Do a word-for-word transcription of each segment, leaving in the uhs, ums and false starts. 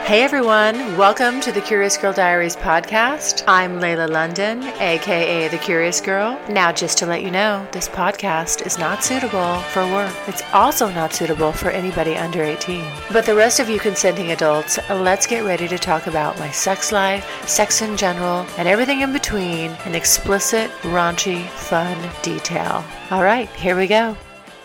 Hey everyone, welcome to the Curious Girl Diaries podcast. I'm Layla London, aka The Curious Girl. Now just to let you know, this podcast is not suitable for work. It's also not suitable for anybody under eighteen. But the rest of you consenting adults, let's get ready to talk about my sex life, sex in general, and everything in between in explicit, raunchy, fun detail. All right, here we go.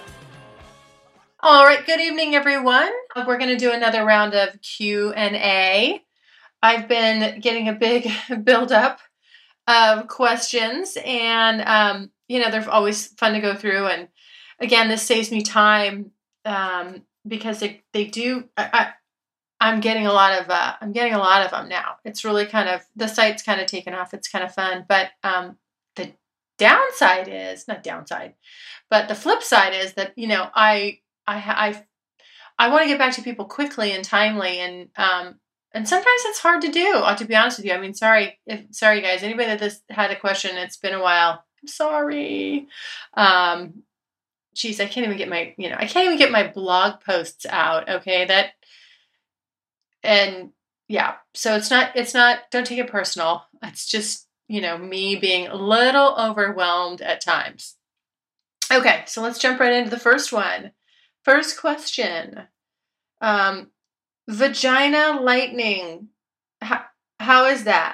All right, good evening, everyone. We're going to do another round of Q and A. I've been getting a big buildup of questions, and, um, you know, they're always fun to go through. And, again, this saves me time um, because they, they do, I, I, I'm getting a lot of, uh, I'm getting a lot of them now. It's really kind of, the site's kind of taken off. It's kind of fun. But um, the downside is, not downside, but the flip side is that, you know, I, I, I, I want to get back to people quickly and timely, and um, and sometimes it's hard to do. Uh, to be honest with you, I mean, sorry, if, sorry guys. Anybody that this had a question, it's been a while. I'm sorry. Um, geez, I can't even get my, you know, I can't even get my blog posts out. Okay, that, and yeah, so it's not, it's not. Don't take it personal. It's just, you know, me being a little overwhelmed at times. Okay, so let's jump right into the first one. First question, um, vagina lightning, how, how is that?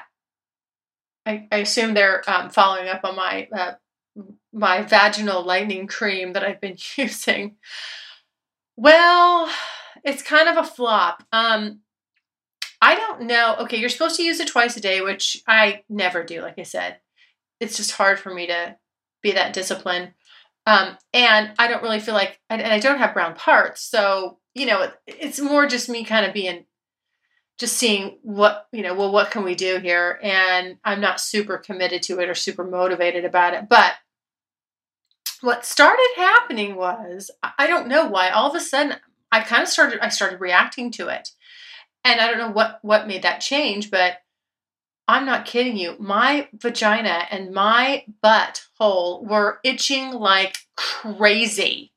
I, I assume they're um, following up on my uh, my vaginal lightning cream that I've been using. Well, it's kind of a flop. Um, I don't know. Okay, you're supposed to use it twice a day, which I never do, like I said. It's just hard for me to be that disciplined. Um, and I don't really feel like, and I don't have brown parts. So, you know, it, it's more just me kind of being, just seeing what, you know, well, what can we do here? And I'm not super committed to it or super motivated about it. But what started happening was, I don't know why, all of a sudden I kind of started, I started reacting to it. And I don't know what, what made that change, but I'm not kidding you. My vagina and my butthole were itching like crazy.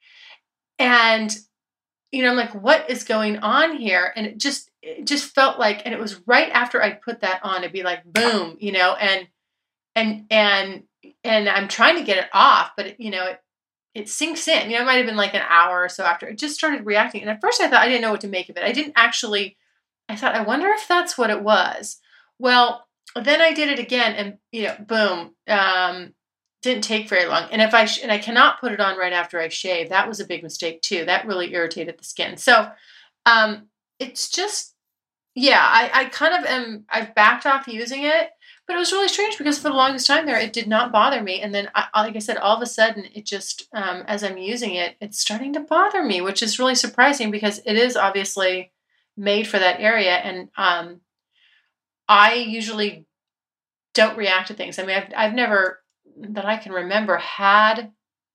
And, you know, I'm like, what is going on here? And it just, it just felt like, and it was right after I put that on, it'd be like, boom, you know, and, and, and, and I'm trying to get it off, but it, you know, it, it sinks in, you know, it might've been like an hour or so after it just started reacting. And at first I thought, I didn't know what to make of it. I didn't actually, I thought, I wonder if that's what it was. Well, then I did it again, and you know, boom, um, didn't take very long. And if I sh- and I cannot put it on right after I shave. That was a big mistake too. That really irritated the skin. So, um, it's just, yeah, I, I kind of am. I've backed off using it, but it was really strange because for the longest time there, it did not bother me. And then, I, like I said, all of a sudden, it just, um, as I'm using it, it's starting to bother me, which is really surprising because it is obviously made for that area, and um. I usually don't react to things. I mean, I've, I've never, that I can remember, had,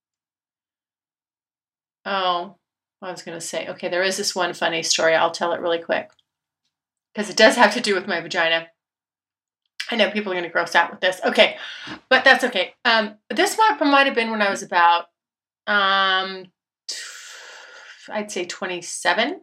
oh, I was going to say, okay, there is this one funny story. I'll tell it really quick because it does have to do with my vagina. I know people are going to gross out with this. Okay, but that's okay. Um, this might, might have been when I was about, um, I'd say twenty-seven.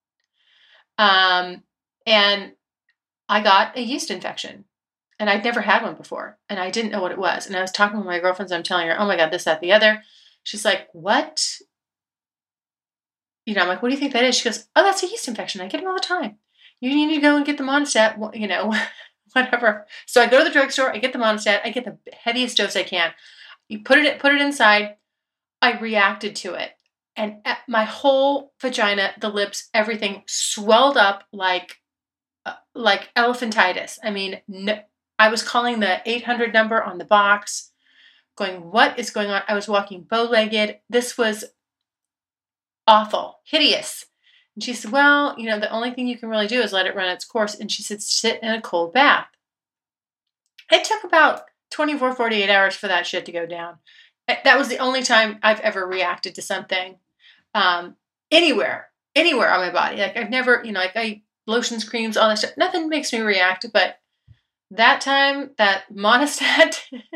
Um, and I got a yeast infection, and I'd never had one before, and I didn't know what it was. And I was talking with my girlfriends, and I'm telling her, oh my God, this, that, the other. She's like, what? You know, I'm like, what do you think that is? She goes, oh, that's a yeast infection. I get them all the time. You need to go and get the Monistat, you know, whatever. So I go to the drugstore, I get the Monistat, I get the heaviest dose I can. You put it, put it inside. I reacted to it. And my whole vagina, the lips, everything swelled up like, Uh, like elephantitis. I mean, no, I was calling the eight hundred number on the box, going, what is going on? I was walking bow-legged. This was awful, hideous. And she said, well, you know, the only thing you can really do is let it run its course. And she said, sit in a cold bath. It took about twenty-four, forty-eight hours for that shit to go down. That was the only time I've ever reacted to something um, anywhere, anywhere on my body. Like I've never, you know, like I, lotions, creams, all that stuff. Nothing makes me react, but that time, that Monistat,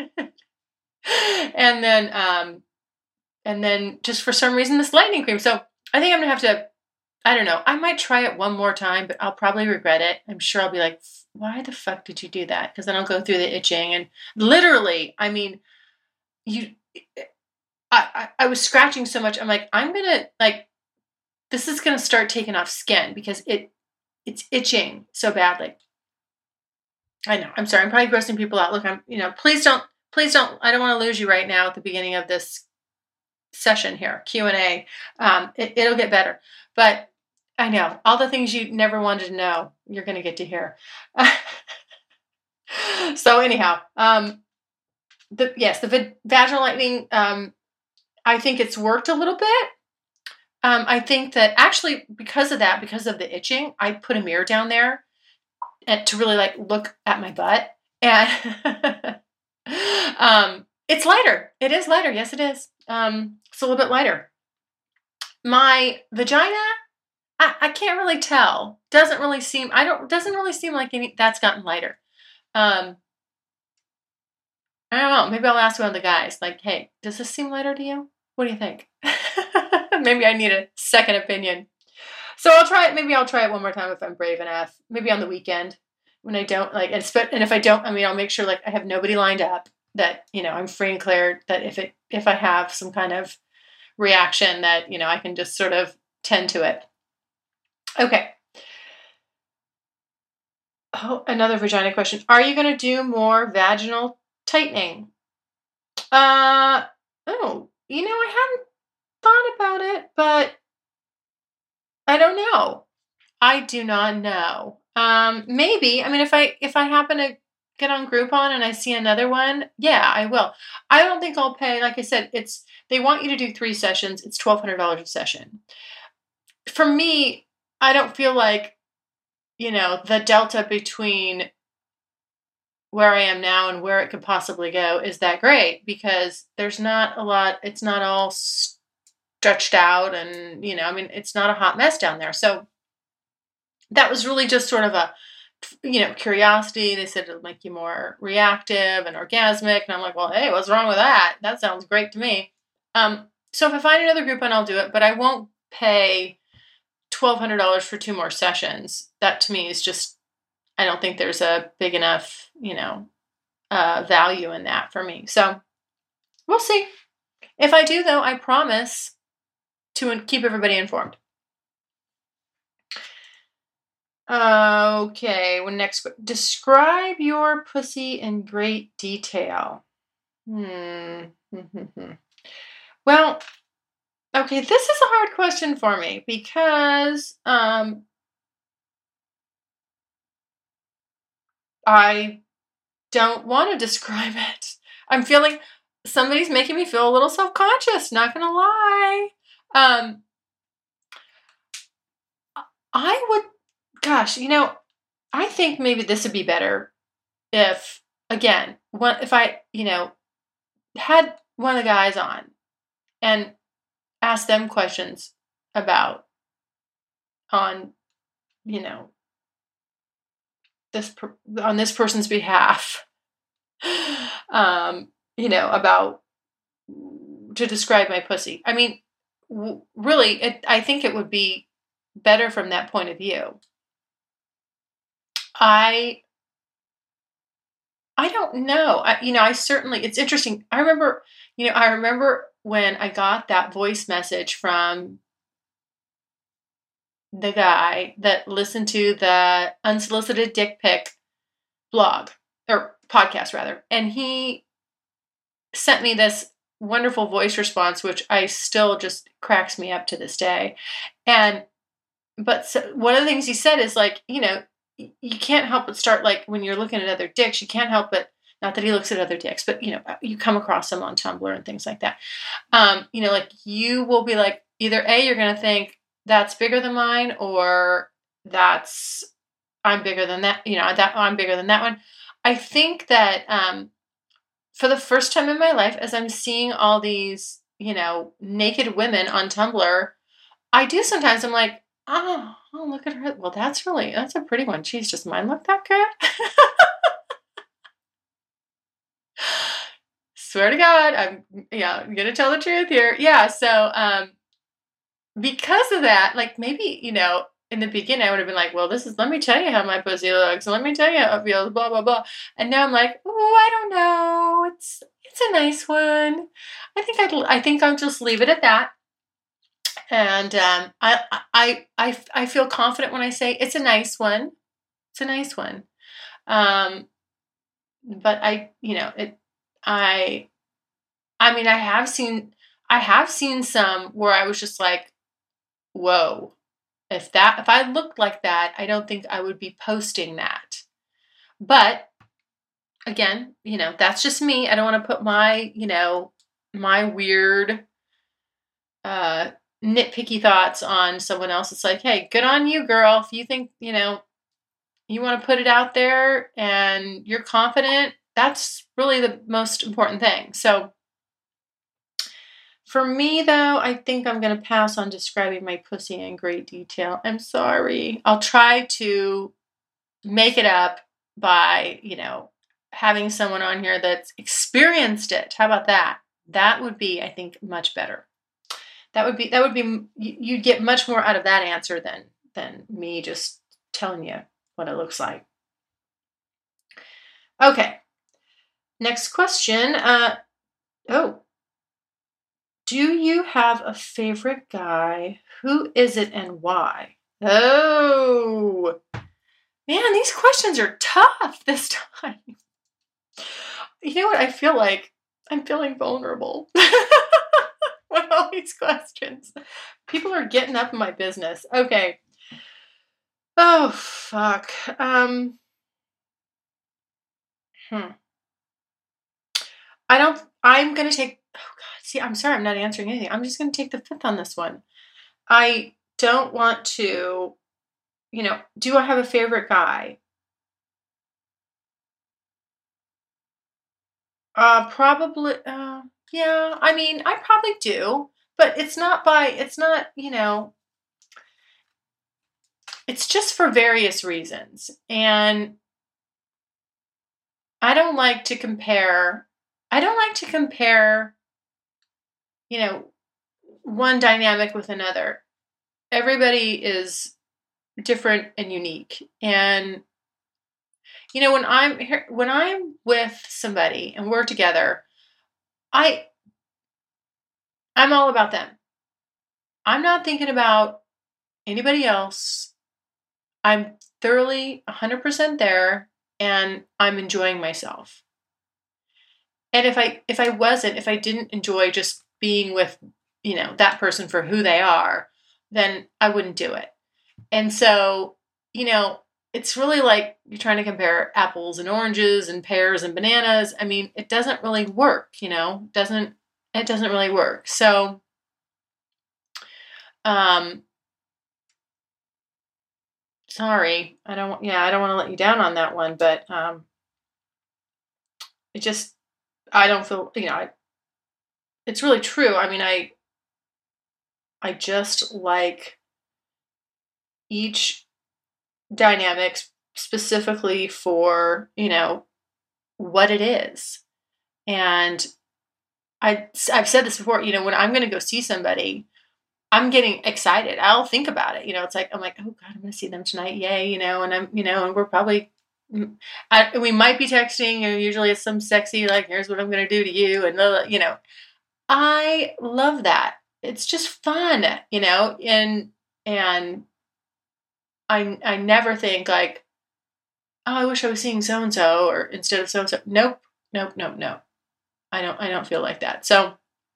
and then, um, and then just for some reason, this lightning cream. So I think I'm gonna have to I don't know. I might try it one more time, but I'll probably regret it. I'm sure I'll be like, why the fuck did you do that? Because then I'll go through the itching and literally, I mean, you, I, I, I was scratching so much. I'm like, I'm gonna like, this is gonna start taking off skin because it, it's itching so badly. I know. I'm sorry. I'm probably grossing people out. Look, I'm, you know, please don't, please don't. I don't want to lose you right now at the beginning of this session here, Q and A. Um, it, it'll get better, but I know all the things you never wanted to know, you're going to get to hear. So anyhow, um, the, yes, the v- vaginal lightning, um, I think it's worked a little bit. Um, I think that actually because of that, because of the itching, I put a mirror down there and to really like look at my butt and, um, it's lighter. It is lighter. Yes, it is. Um, it's a little bit lighter. My vagina, I, I can't really tell. Doesn't really seem, I don't, doesn't really seem like any, that's gotten lighter. Um, I don't know. Maybe I'll ask one of the guys, like, hey, does this seem lighter to you? What do you think? Maybe I need a second opinion. So I'll try it. Maybe I'll try it one more time if I'm brave enough. Maybe on the weekend when I don't like, and, sp- and if I don't, I mean, I'll make sure like I have nobody lined up that, you know, I'm free and clear that if it, if I have some kind of reaction that, you know, I can just sort of tend to it. Okay. Oh, another vagina question. Are you going to do more vaginal tightening? Uh, oh, you know, I hadn't thought about it, but I don't know. I do not know. Um, maybe. I mean, if I if I happen to get on Groupon and I see another one, yeah, I will. I don't think I'll pay. Like I said, it's they want you to do three sessions. It's twelve hundred dollars a session. For me, I don't feel like, you know, the delta between where I am now and where it could possibly go is that great because there's not a lot. It's not all stretched out, and you know, I mean, it's not a hot mess down there. So that was really just sort of a, you know, curiosity. They said it'll make you more reactive and orgasmic. And I'm like, well, hey, what's wrong with that? That sounds great to me. Um, so if I find another Groupon, I'll do it, but I won't pay twelve hundred dollars for two more sessions. That to me is just, I don't think there's a big enough, you know, uh, value in that for me. So we'll see. If I do, though, I promise to keep everybody informed. Okay, well, next, describe your pussy in great detail. Hmm. Well, okay, this is a hard question for me because um, I don't want to describe it. I'm feeling, somebody's making me feel a little self-conscious, not gonna lie. Um, I would, gosh, you know, I think maybe this would be better if, again, one, if I, you know, had one of the guys on and asked them questions about on, you know, this per, on this person's behalf, um, you know, about to describe my pussy. I mean, w- really, it, I think it would be better from that point of view. I I don't know. I, you know, I certainly, it's interesting. I remember, you know, I remember when I got that voice message from the guy that listened to the unsolicited dick pic blog or podcast rather. And he sent me this wonderful voice response, which I still just cracks me up to this day. And, but so, one of the things he said is like, you know, you can't help but start like when you're looking at other dicks, you can't help but, not that he looks at other dicks, but you know, you come across them on Tumblr and things like that. Um, you know, like you will be like, either A, you're going to think that's bigger than mine, or that's, I'm bigger than that, you know, that I'm bigger than that one. I think that, um, for the first time in my life, as I'm seeing all these, you know, naked women on Tumblr, I do sometimes, I'm like, oh, oh, look at her. Well, that's really, that's a pretty one. Geez, does mine look that good? Swear to God, I'm, yeah, I'm going to tell the truth here. Yeah. So, um, because of that, like maybe, you know, in the beginning I would have been like, well, this is, let me tell you how my pussy looks. Let me tell you how it feels, blah, blah, blah. And now I'm like, oh, I don't know. It's, it's a nice one. I think I'd, I think I'll just leave it at that. And um, I, I, I, I feel confident when I say it's a nice one. It's a nice one. Um, but I, you know, it, I, I mean, I have seen, I have seen some where I was just like, whoa, if that, if I looked like that, I don't think I would be posting that. But again, you know, that's just me. I don't want to put my, you know, my weird, uh, nitpicky thoughts on someone else. It's like, hey, good on you, girl. If you think, you know, you want to put it out there and you're confident, that's really the most important thing. So for me, though, I think I'm going to pass on describing my pussy in great detail. I'm sorry. I'll try to make it up by, you know, having someone on here that's experienced it. How about that? That would be, I think, much better. That would be, that would be, you'd get much more out of that answer than, than me just telling you what it looks like. Okay. Next question. Uh, oh, do you have a favorite guy? Who is it and why? Oh, man, these questions are tough this time. You know what? I feel like I'm feeling vulnerable with all these questions. People are getting up in my business. Okay. Oh, fuck. Um, hmm. I don't, I'm going to take, oh God, see, I'm sorry, I'm not answering anything. I'm just going to take the fifth on this one. I don't want to, you know, do I have a favorite guy? Uh, probably, uh, yeah, I mean, I probably do, but it's not by, it's not, you know, it's just for various reasons. And I don't like to compare, I don't like to compare, you know, one dynamic with another. Everybody is different and unique. And, you know, when I'm here, when I'm with somebody and we're together, I, I'm all about them. I'm not thinking about anybody else. I'm thoroughly one hundred percent there and I'm enjoying myself. And if I if I wasn't, if I didn't enjoy just being with, you know, that person for who they are, then I wouldn't do it. And so, you know, it's really like you're trying to compare apples and oranges and pears and bananas. I mean, it doesn't really work, you know. It doesn't it doesn't really work. So um sorry. I don't yeah, I don't want to let you down on that one, but um it just I don't feel, you know, I, it's really true. I mean, I I just like each dynamic specifically for, you know, what it is. And I, I've said this before, you know, when I'm going to go see somebody, I'm getting excited. I'll think about it. You know, it's like, I'm like, oh God, I'm going to see them tonight. Yay. You know, and I'm, you know, and we're probably, I, we might be texting, and usually it's some sexy, like, here's what I'm going to do to you. And, you know, I love that. It's just fun, you know, and, and I, I never think like, oh, I wish I was seeing so-and-so or instead of so-and-so. Nope. Nope. Nope. No. I don't, I don't feel like that. So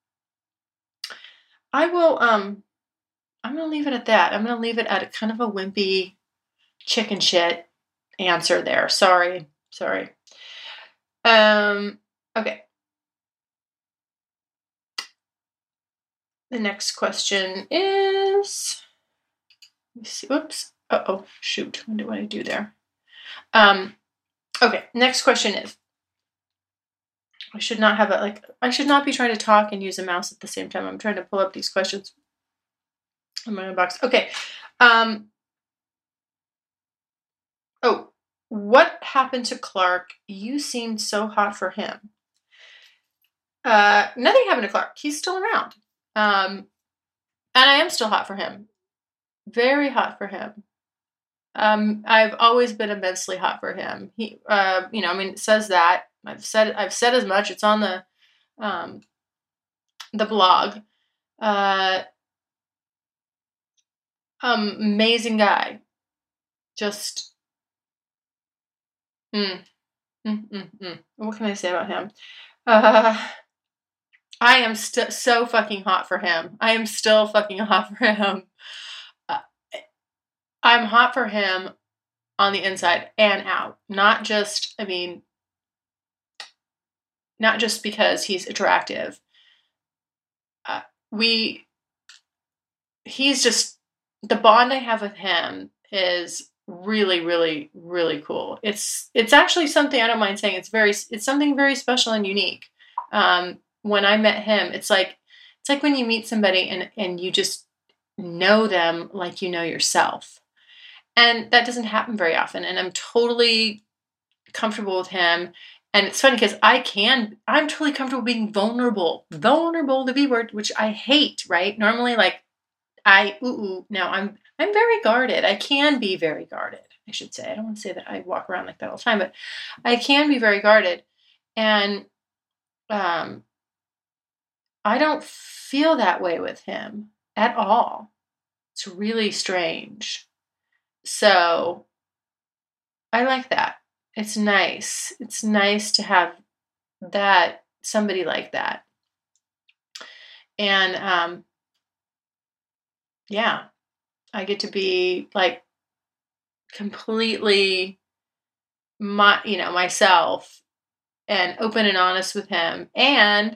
I will, um, I'm going to leave it at that. I'm going to leave it at a kind of a wimpy chicken shit answer there. Sorry. Sorry. Um, okay. The next question is, let me see. Whoops. Uh-oh. Shoot. What do I do there? Um, okay. Next question is, I should not have a, like, I should not be trying to talk and use a mouse at the same time. I'm trying to pull up these questions in my inbox. Okay. Um, oh, what happened to Clark? You seemed so hot for him. Uh, nothing happened to Clark. He's still around. Um, And I am still hot for him. Very hot for him. Um, I've always been immensely hot for him. He, uh, you know, I mean, it says that. I've said, I've said as much. It's on the, um, the blog. Uh, um, amazing guy. Just, mm, mm, mm, mm. What can I say about him? Uh, I am st- so fucking hot for him. I am still fucking hot for him. Uh, I'm hot for him on the inside and out. Not just, I mean, not just because he's attractive. Uh, we, he's just, the bond I have with him is really, really, really cool. It's, it's actually something I don't mind saying. It's very, it's something very special and unique. Um, when I met him, it's like, it's like when you meet somebody and, and you just know them like you know yourself. And that doesn't happen very often. And I'm totally comfortable with him. And it's funny because I can, I'm totally comfortable being vulnerable. Vulnerable, the V word, which I hate, right? Normally, like, I, ooh, ooh, now I'm, I'm very guarded. I can be very guarded, I should say. I don't want to say that I walk around like that all the time, but I can be very guarded. And um, I don't feel that way with him at all. It's really strange. So I like that. It's nice. It's nice to have that, somebody like that. And um, yeah, I get to be like completely my, you know, myself and open and honest with him. And,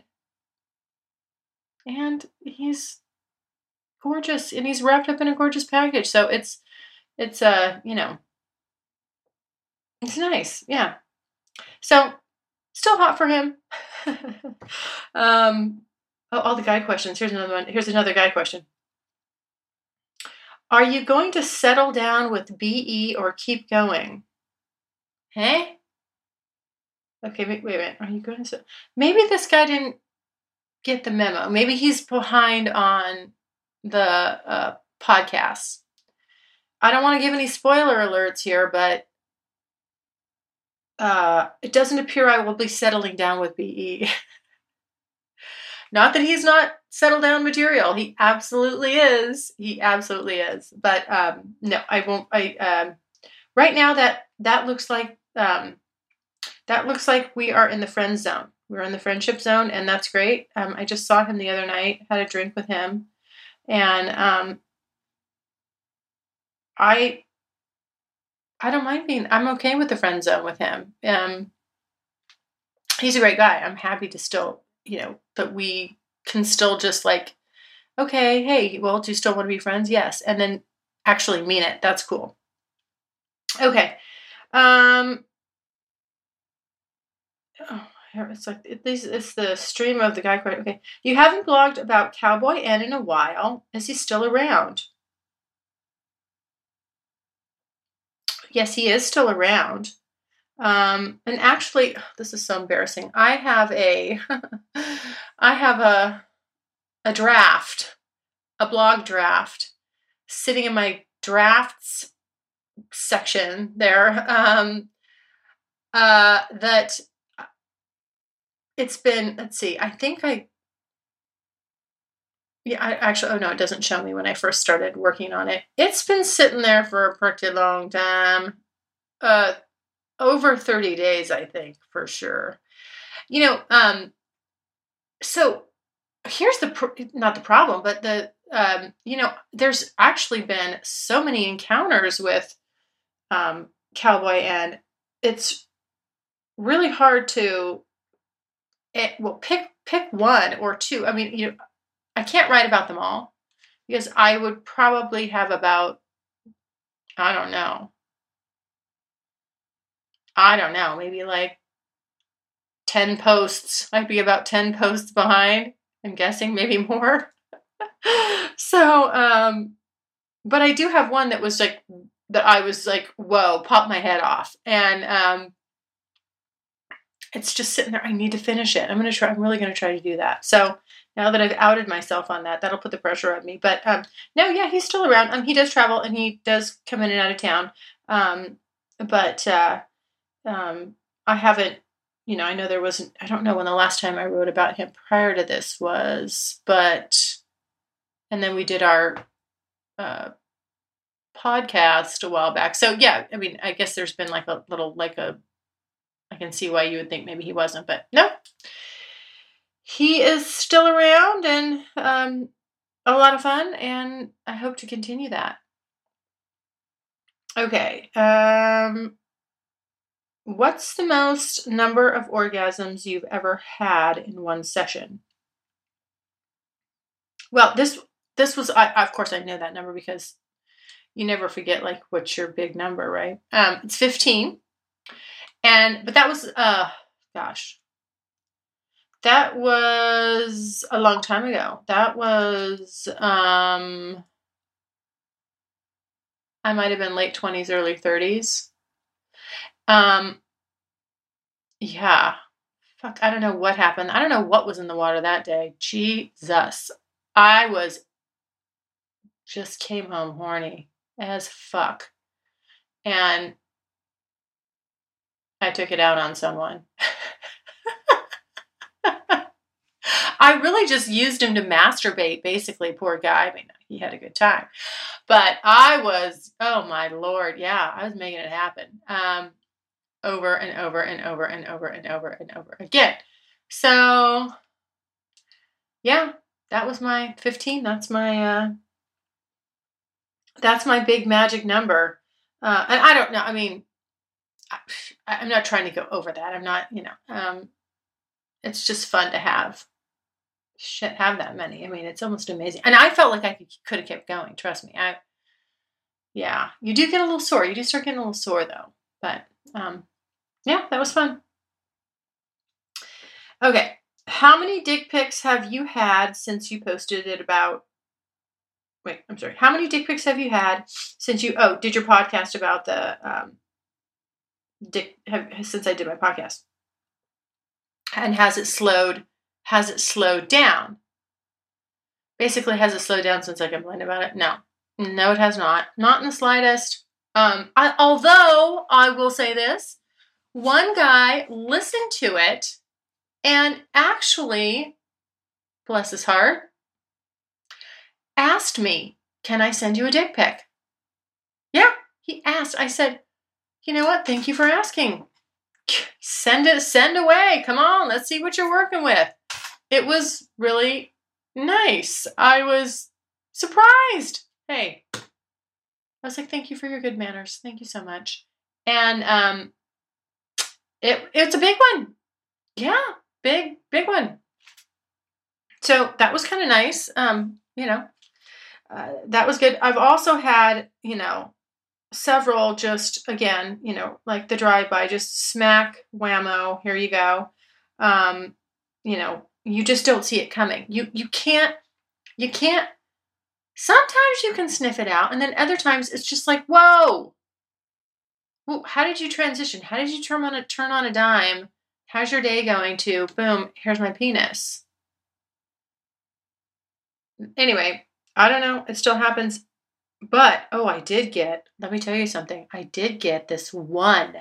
and he's gorgeous and he's wrapped up in a gorgeous package. So it's, it's, uh, you know, it's nice. Yeah. So still hot for him. um, oh, all the guy questions. Here's another one. Here's another guy question. Are you going to settle down with B E or keep going? Hey? Okay, wait, wait, wait. Are you going to... Maybe this guy didn't get the memo. Maybe he's behind on the uh, podcast. I don't want to give any spoiler alerts here, but uh, it doesn't appear I will be settling down with B E. Not that he's not settled down material. He absolutely is. He absolutely is. But um, no, I won't. I um, right now that that looks like um, that looks like we are in the friend zone. We're in the friendship zone, and that's great. Um, I just saw him the other night. Had a drink with him, and um, I I don't mind being. I'm okay with the friend zone with him. Um, he's a great guy. I'm happy to still, you know, that we can still just like, okay, hey, well, do you still want to be friends? Yes. And then actually mean it. That's cool. Okay. Um, oh, it's like, it, this, it's the stream of the guy. Okay. You haven't blogged about Cowboy N in a while. Is he still around? Yes, he is still around. Um, and actually, this is so embarrassing. I have a, I have a, a draft, a blog draft sitting in my drafts section there. Um, uh, that it's been, let's see, I think I, yeah, I actually, oh no, it doesn't show me when I first started working on it. It's been sitting there for a pretty long time. Uh, over thirty days, I think, for sure. You know, um, so here's the, pr- not the problem, but the, um, you know, there's actually been so many encounters with um, Cowboy, and it's really hard to, it, well, pick, pick one or two. I mean, you know, I can't write about them all because I would probably have about, I don't know, I don't know, maybe like ten posts. I'd be about ten posts behind. I'm guessing maybe more. So, um, but I do have one that was like, that I was like, whoa, popped my head off. And um, it's just sitting there. I need to finish it. I'm going to try, I'm really going to try to do that. So Now that I've outed myself on that, that'll put the pressure on me. But um, no, yeah, he's still around. Um, he does travel and he does come in and out of town. Um, but uh, um, I haven't, you know, I know there wasn't, I don't know when the last time I wrote about him prior to this was, but, and then we did our uh, podcast a while back. So yeah, I mean, I guess there's been like a little, like a, I can see why you would think maybe he wasn't, but no. He is still around and um, a lot of fun, and I hope to continue that. Okay. Um, what's the most number of orgasms you've ever had in one session? Well, this this was, I, of course, I know that number because you never forget, like, what's your big number, right? Um, it's fifteen. And, but that was, uh, gosh. That was a long time ago. That was, um, I might have been late twenties, early thirties. Um, yeah. Fuck, I don't know what happened. I don't know what was in the water that day. Jesus. I was, just came home horny as fuck. And I took it out on someone. I really just used him to masturbate, basically, poor guy. I mean, he had a good time. But I was, oh my Lord, yeah, I was making it happen. Um, over and over and over and over and over and over again. So, yeah, that was my fifteen. That's my, uh, that's my big magic number. Uh, and I don't know, I mean, I, I'm not trying to go over that. I'm not, you know, um, it's just fun to have. Shit, have that many. I mean, it's almost amazing. And I felt like I could, could have kept going. Trust me. I, yeah, you do get a little sore. You do start getting a little sore though. But, um, yeah, that was fun. Okay. How many dick pics have you had since you posted it about, wait, I'm sorry. How many dick pics have you had since you, oh, did your podcast about the, um, dick, have, since I did my podcast? And has it slowed Has it slowed down? Basically, has it slowed down since I complained about it? No. No, it has not. Not in the slightest. Um, I, although, I will say this. One guy listened to it and actually, bless his heart, asked me, can I send you a dick pic? Yeah, he asked. I said, you know what? Thank you for asking. Send it, send away. Come on, let's see what you're working with. It was really nice. I was surprised. Hey, I was like, thank you for your good manners. Thank you so much. And um, it it's a big one. Yeah, big, big one. So that was kind of nice. Um, you know, uh, that was good. I've also had, you know, several just, again, you know, like the drive-by, just smack, whammo, here you go. Um, you know, you just don't see it coming. You you can't, you can't, sometimes you can sniff it out, and then other times it's just like, whoa. Whoa, how did you transition? How did you turn on a, turn on a dime? How's your day going to, boom, here's my penis. Anyway, I don't know. It still happens. But, oh, I did get, let me tell you something. I did get this one.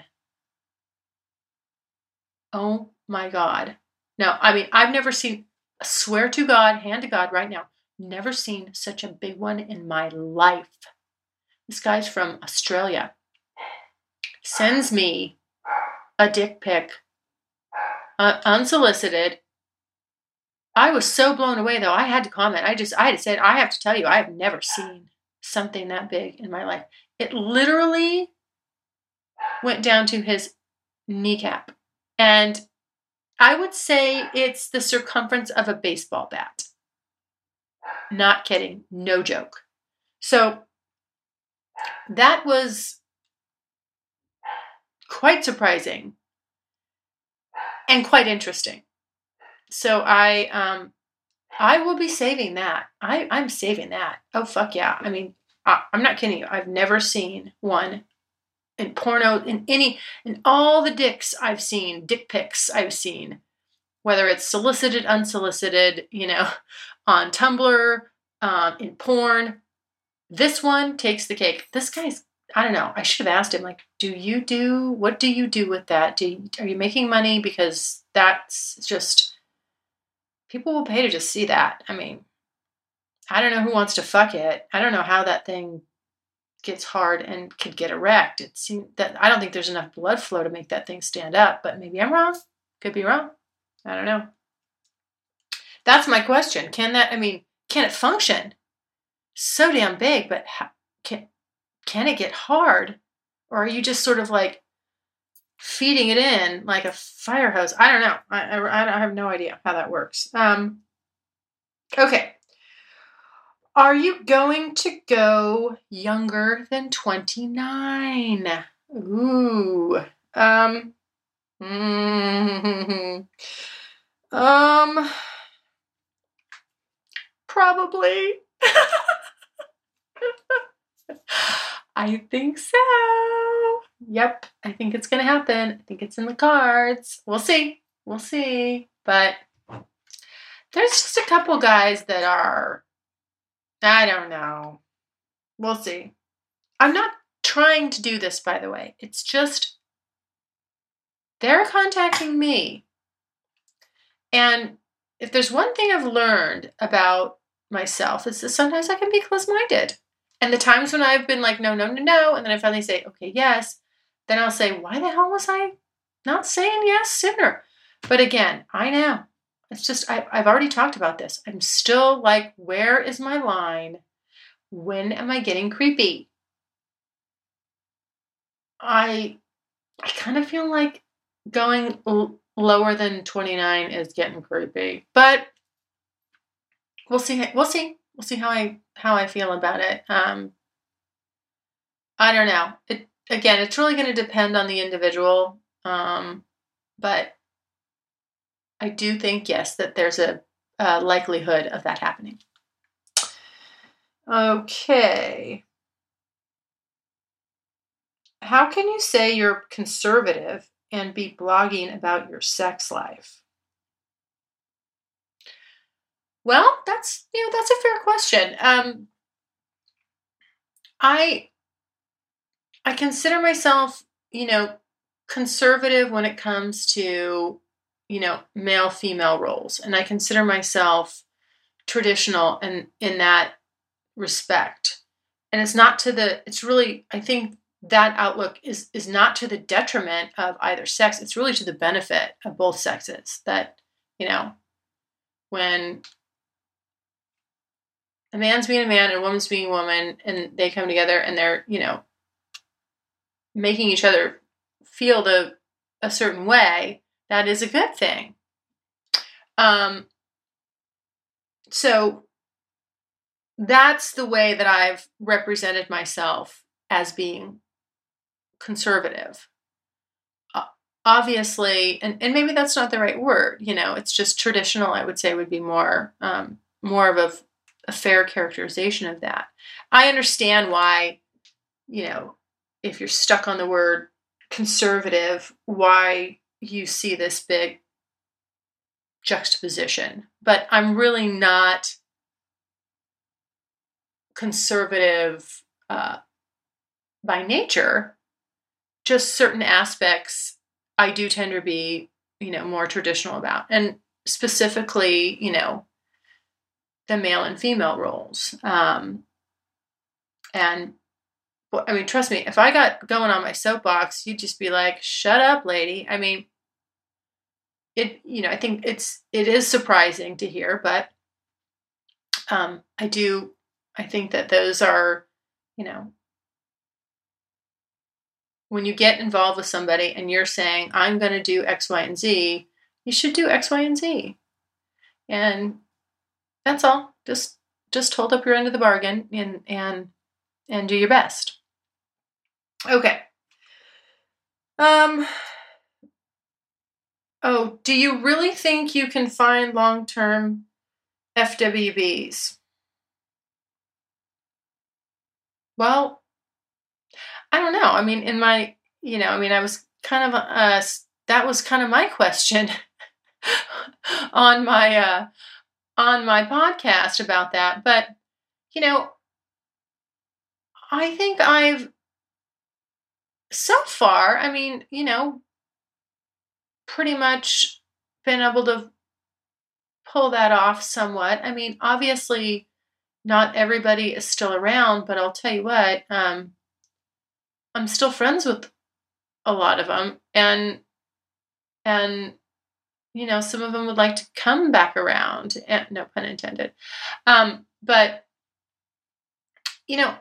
Oh my God. No, I mean, I've never seen, swear to God, hand to God right now, never seen such a big one in my life. This guy's from Australia. Sends me a dick pic, uh, unsolicited. I was so blown away, though. I had to comment. I just, I had to say it. I have to tell you, I have never seen something that big in my life. It literally went down to his kneecap. And I would say it's the circumference of a baseball bat. Not kidding. No joke. So that was quite surprising and quite interesting. So I, um, I will be saving that. I, I'm saving that. Oh, fuck yeah. I mean, I, I'm not kidding you. I've never seen one in porno, in any, in all the dicks I've seen, dick pics I've seen. whether it's solicited, unsolicited, you know, on Tumblr, um, in porn. This one takes the cake. This guy's, I don't know, I should have asked him, like, do you do, what do you do with that? Do you, are you making money? Because that's just, people will pay to just see that. I mean, I don't know who wants to fuck it. I don't know how that thing gets hard and could get erect. It seems that, I don't think there's enough blood flow to make that thing stand up, but maybe I'm wrong. Could be wrong. I don't know. That's my question. Can that, I mean, can it function? So damn big, but how, can can it get hard? Or are you just sort of like feeding it in like a fire hose? I don't know. I, I, I have no idea how that works. Um, okay. Are you going to go younger than twenty-nine? Ooh. Um. Mm, um. Probably. I think so. Yep. I think it's going to happen. I think it's in the cards. We'll see. We'll see. But there's just a couple guys that are, I don't know. We'll see. I'm not trying to do this, by the way. It's just, they're contacting me. And if there's one thing I've learned about myself, it's that sometimes I can be close-minded. And the times when I've been like, no, no, no, no, and then I finally say, okay, yes, then I'll say, why the hell was I not saying yes sooner? But again, I know. It's just, I, I've already talked about this. I'm still like, where is my line? When am I getting creepy? I, I kind of feel like going l- lower than twenty-nine is getting creepy. But we'll see. We'll see. We'll see how I how I feel about it. Um, I don't know. It again, it's really going to depend on the individual. Um, but I do think yes that there's a, a likelihood of that happening. Okay. How can you say you're conservative and be blogging about your sex life? Well, that's you know that's a fair question. Um, I I consider myself, you know, conservative when it comes to, you know, male female roles, and I consider myself traditional in in that respect. And it's not to the. It's really I think that outlook is is not to the detriment of either sex. It's really to the benefit of both sexes. That you know when a man's being a man and a woman's being a woman, and they come together and they're you know making each other feel the a certain way, that is a good thing. Um, so that's the way that I've represented myself as being conservative. Uh, obviously, and, and maybe that's not the right word, you know, it's just traditional, I would say would be more, um, more of a, a fair characterization of that. I understand why, you know, if you're stuck on the word conservative, why you see this big juxtaposition. But I'm really not conservative uh, by nature. Just certain aspects I do tend to be, you know, more traditional about. And specifically, you know, the male and female roles. Um, and well, I mean, trust me, if I got going on my soapbox, you'd just be like, shut up, lady. I mean, it, you know, I think it's, it is surprising to hear, but um, I do, I think that those are, you know, when you get involved with somebody and you're saying, I'm going to do X, Y, and Z, you should do X, Y, and Z. And that's all. Just, just hold up your end of the bargain and, and, and do your best. Okay. Um, oh, do you really think you can find long-term F W Bs? Well, I don't know. I mean, in my, you know, I mean, I was kind of, uh, that was kind of my question on my uh, on my podcast about that. But you know, I think I've so far, I mean, you know, pretty much been able to pull that off somewhat. I mean, obviously, not everybody is still around, but I'll tell you what, um, I'm still friends with a lot of them, and and you know, some of them would like to come back around. And, no pun intended. Um, but you know,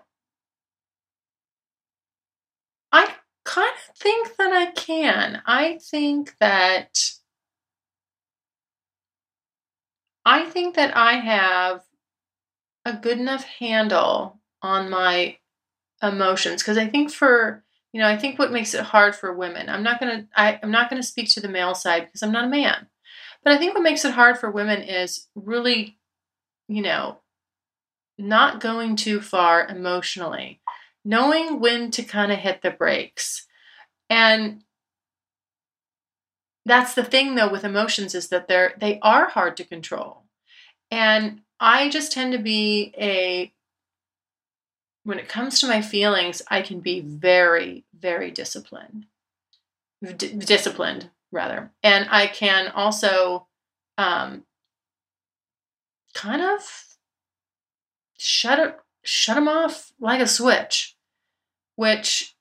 I kind of think that I can. I think that I think that I have a good enough handle on my emotions, because I think for you know I think what makes it hard for women, I'm not gonna I, I'm not gonna speak to the male side because I'm not a man, but I think what makes it hard for women is really, you know not going too far emotionally, knowing when to kind of hit the brakes. And that's the thing though with emotions, is that they're they are hard to control. And I just tend to be a when it comes to my feelings, I can be very, very disciplined, D- disciplined rather, and I can also um, kind of shut it, shut them off like a switch, which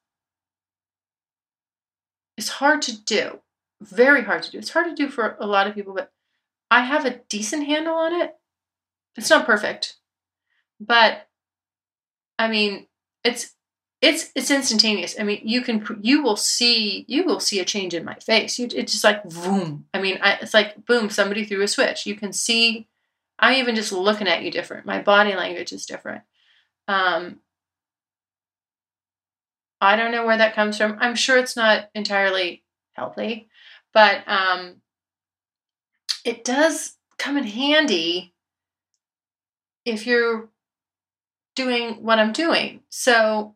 is hard to do, very hard to do. It's hard to do for a lot of people, but I have a decent handle on it. It's not perfect, but I mean, it's it's it's instantaneous. I mean, you can you will see you will see a change in my face. You, it's just like boom. I mean, I, it's like boom. Somebody threw a switch. You can see. I'm even just looking at you different. My body language is different. Um, I don't know where that comes from. I'm sure it's not entirely healthy, but um, it does come in handy if you're doing what I'm doing. So,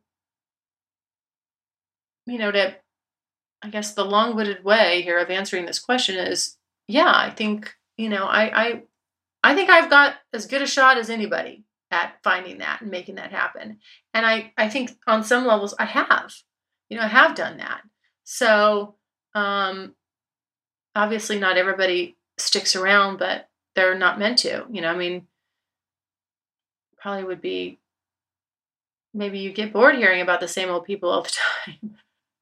you know, to I guess the long-winded way here of answering this question is, yeah, I think, you know, I, I, I think I've got as good a shot as anybody at finding that and making that happen. And I, I think on some levels I have, you know, I have done that. So, um, obviously not everybody sticks around, but they're not meant to, you know, I mean, probably would be, maybe you get bored hearing about the same old people all the time.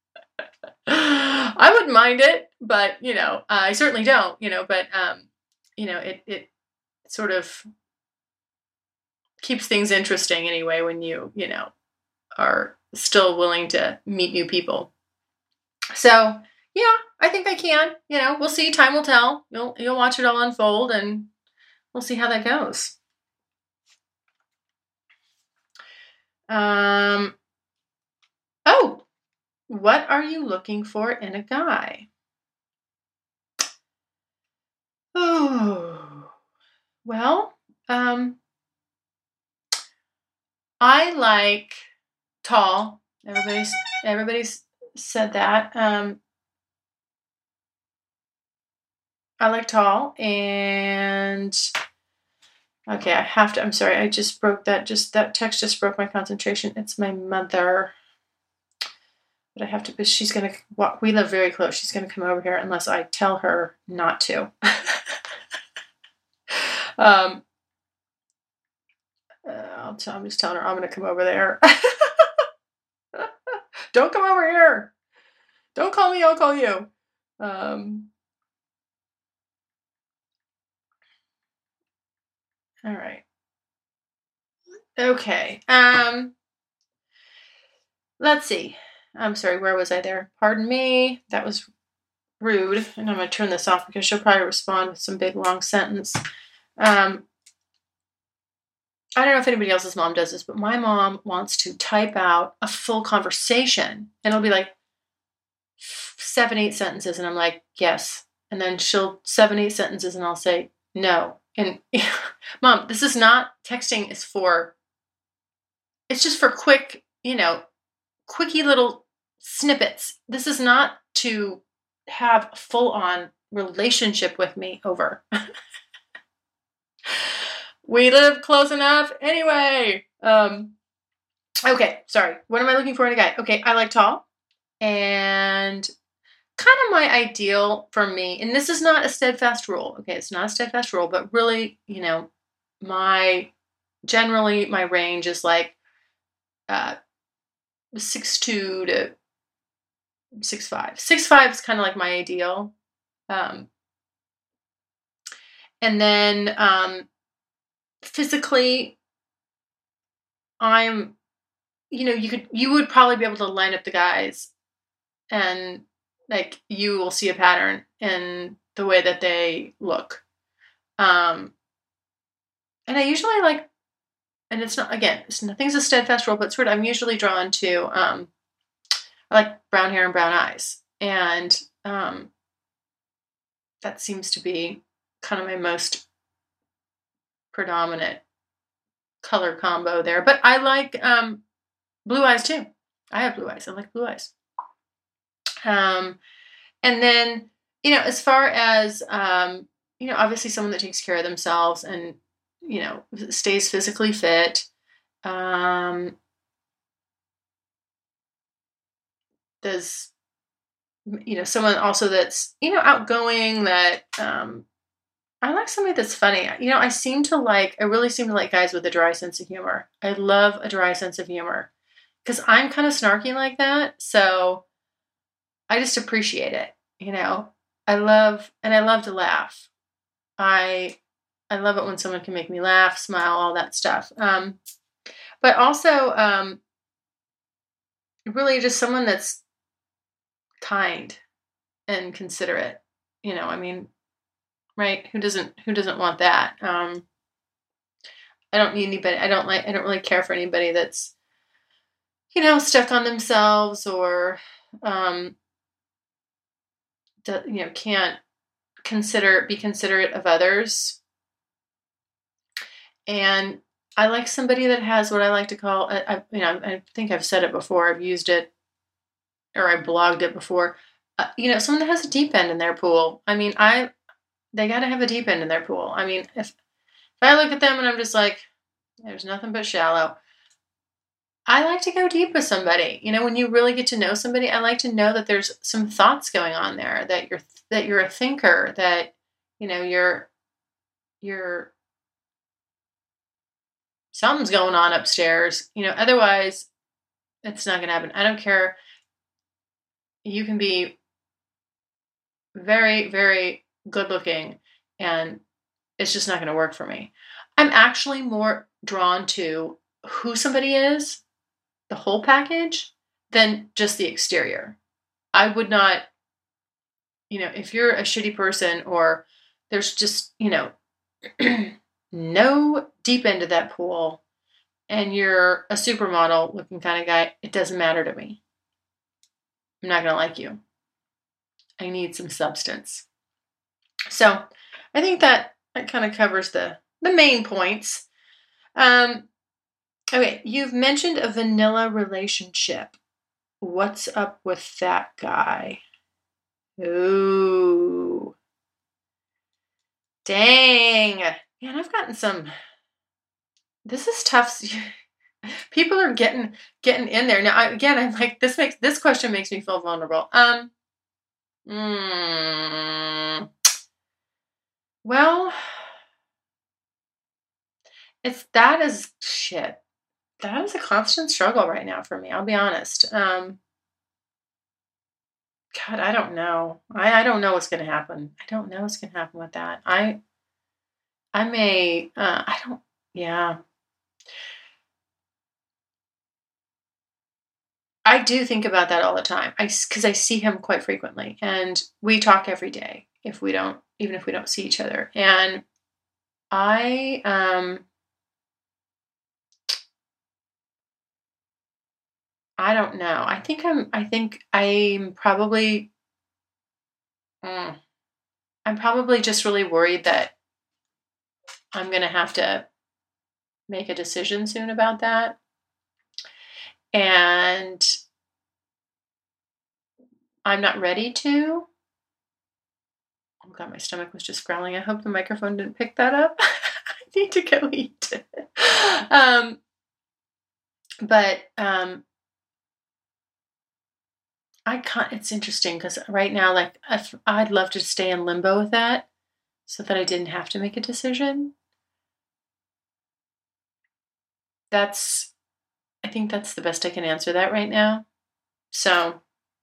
I wouldn't mind it, but you know, uh, I certainly don't. You know, but um, you know, it it sort of keeps things interesting anyway when you you know are still willing to meet new people. So yeah, I think I can. You know, we'll see. Time will tell. You'll you'll watch it all unfold, and we'll see how that goes. Um. Oh, what are you looking for in a guy? Oh, well, um, I like tall. Everybody's everybody's said that. Um, I like tall, and okay, I have to. I'm sorry, I just broke that. Just that text just broke my concentration. It's my mother, but I have to. But she's gonna walk. We live very close. She's gonna come over here unless I tell her not to. um, uh, I'll tell. I'm just telling her I'm gonna come over there. Don't come over here. Don't call me. I'll call you. Um, all right. Okay. Um, let's see. I'm sorry, where was I there? Pardon me. That was rude. And I'm going to turn this off because she'll probably respond with some big long sentence. Um, I don't know if anybody else's mom does this, but my mom wants to type out a full conversation. And it'll be like seven, eight sentences. And I'm like, yes. And then she'll seven, eight sentences and I'll say, no. And Mom, this is not, texting is for, it's just for quick, you know, quickie little snippets. This is not to have full on relationship with me over. We live close enough anyway. Um, okay, sorry. What am I looking for in a guy? Okay, I like tall, and kind of my ideal for me, and this is not a steadfast rule. Okay, it's not a steadfast rule, but really, you know, my generally my range is like uh six two to six five. Six five is kind of like my ideal. Um, and then um, physically, I'm, you know, you could you would probably be able to line up the guys, and like you will see a pattern in the way that they look. Um, and I usually like, and it's not again, it's nothing's a steadfast rule, but sort of I'm usually drawn to um, I like brown hair and brown eyes, and um, that seems to be kind of my most predominant color combo there. But I like um, blue eyes too. I have blue eyes. I like blue eyes. Um, and then, you know, as far as, um, you know, obviously someone that takes care of themselves and, you know, stays physically fit. Um, does, you know, someone also that's, you know, outgoing that, um, I like somebody that's funny. You know, I seem to like, I really seem to like guys with a dry sense of humor. I love a dry sense of humor because I'm kind of snarky like that. So I just appreciate it. You know, I love, and I love to laugh. I, I love it when someone can make me laugh, smile, all that stuff. Um, but also, um, really just someone that's kind and considerate. You know, I mean, right? Who doesn't, who doesn't want that? Um, I don't need anybody. I don't like, I don't really care for anybody that's, you know, stuck on themselves or, um, do, you know, can't consider, be considerate of others. And I like somebody that has what I like to call, I, I you know, I think I've said it before. I've used it or I blogged it before. Uh, you know, someone that has a deep end in their pool. I mean, I, they got to have a deep end in their pool. I mean, if, if I look at them and I'm just like, there's nothing but shallow. I like to go deep with somebody. You know, when you really get to know somebody, I like to know that there's some thoughts going on there, that you're that you're a thinker, that you know, you're you're something's going on upstairs. You know, otherwise it's not going to happen. I don't care. You can be very very good looking and it's just not going to work for me. I'm actually more drawn to who somebody is, the whole package, than just the exterior. I would not, you know, if you're a shitty person or there's just, you know, no deep end of that pool and you're a supermodel looking kind of guy, it doesn't matter to me. I'm not going to like you. I need some substance. So I think that, that kind of covers the, the main points. Um, okay, you've mentioned a vanilla relationship. What's up with that guy? Ooh. Dang. Man, I've gotten some. This is tough. People are getting getting in there. Now, I, again, I'm like, this makes this question makes me feel vulnerable. Um, mm, well, it's that is shit. That is a constant struggle right now for me. I'll be honest. Um, God, I don't know. I, I don't know what's going to happen. I don't know what's going to happen with that. I I may. Uh, I don't. Yeah. I do think about that all the time. I because I see him quite frequently, and we talk every day. If we don't, even if we don't see each other, and I um I don't know. I think I'm. I think I'm probably. Mm, I'm probably just really worried that I'm going to have to make a decision soon about that, and I'm not ready to. Oh God, my stomach was just growling. I hope the microphone didn't pick that up. I need to go eat. um, but um, I can't. It's interesting because right now, like, if, I'd love to stay in limbo with that, so that I didn't have to make a decision. That's. I think that's the best I can answer that right now. So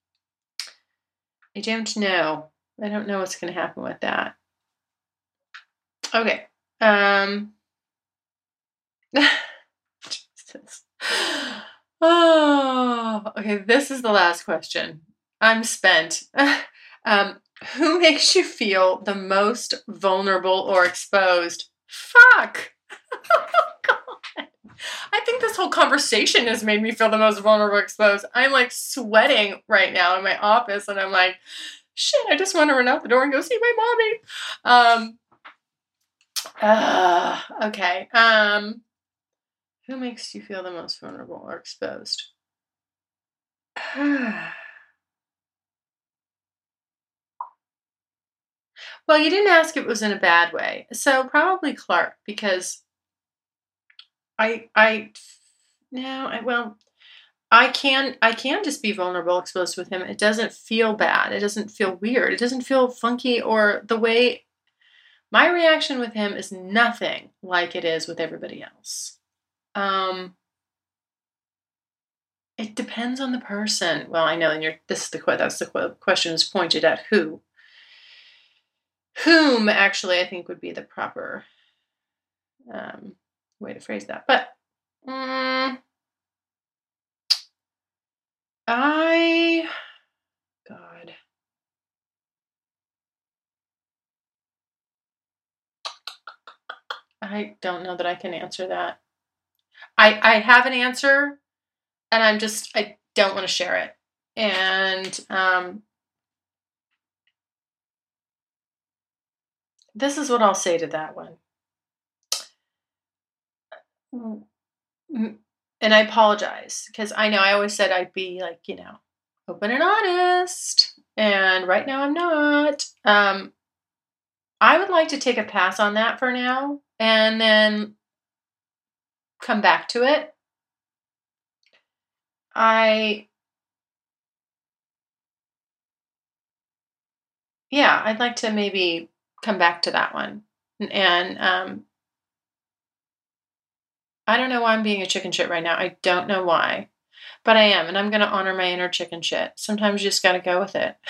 I don't know. I don't know what's going to happen with that. Okay. Um. Jesus. Oh, okay. This is the last question. I'm spent. um, who makes you feel the most vulnerable or exposed? Fuck. Oh, God. I think this whole conversation has made me feel the most vulnerable, exposed. I'm like sweating right now in my office, and I'm like, shit. I just want to run out the door and go see my mommy. Um. Uh, okay. Um. Who makes you feel the most vulnerable or exposed? Well, you didn't ask if it was in a bad way. So probably Clark, because I I no, I well, I can I can just be vulnerable, exposed with him. It doesn't feel bad. It doesn't feel weird. It doesn't feel funky, or the way my reaction with him is nothing like it is with everybody else. Um It depends on the person. Well, I know, and you're. This is the que- that's the que- question is pointed at who, whom actually I think would be the proper um, way to phrase that. But um, I, God, I don't know that I can answer that. I I have an answer, and I'm just I don't want to share it. And um, this is what I'll say to that one. Mm, And I apologize because I know I always said I'd be like, you know, open and honest. And right now I'm not. Um, I would like to take a pass on that for now and then come back to it. I, yeah, I'd like to maybe come back to that one. And um, I don't know why I'm being a chicken shit right now. I don't know why, but I am. And I'm going to honor my inner chicken shit. Sometimes you just got to go with it.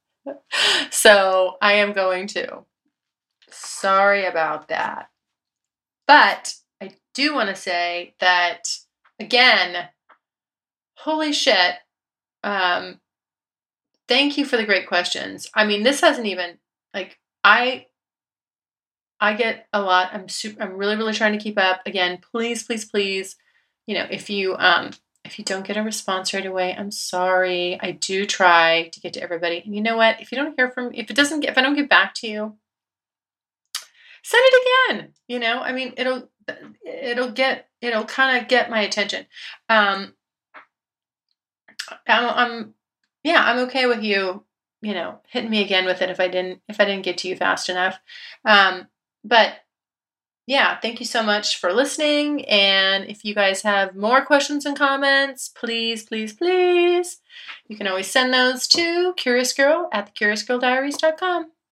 So I am going to. Sorry about that. But I do want to say that, again, holy shit. Um, thank you for the great questions. I mean, this hasn't even, like, I I get a lot. I'm super, I'm really, really trying to keep up. Again, please, please, please, you know, if you um if you don't get a response right away, I'm sorry. I do try to get to everybody. And you know what? If you don't hear from if it doesn't get if I don't get back to you, send it again. You know, I mean, it'll it'll get it'll kind of get my attention. Um, I'm, I'm yeah, I'm okay with you. You know, hitting me again with it if I didn't if I didn't get to you fast enough. Um, but yeah, thank you so much for listening. And if you guys have more questions and comments, please, please, please, you can always send those to curiousgirl at the curiousgirl diaries dot com.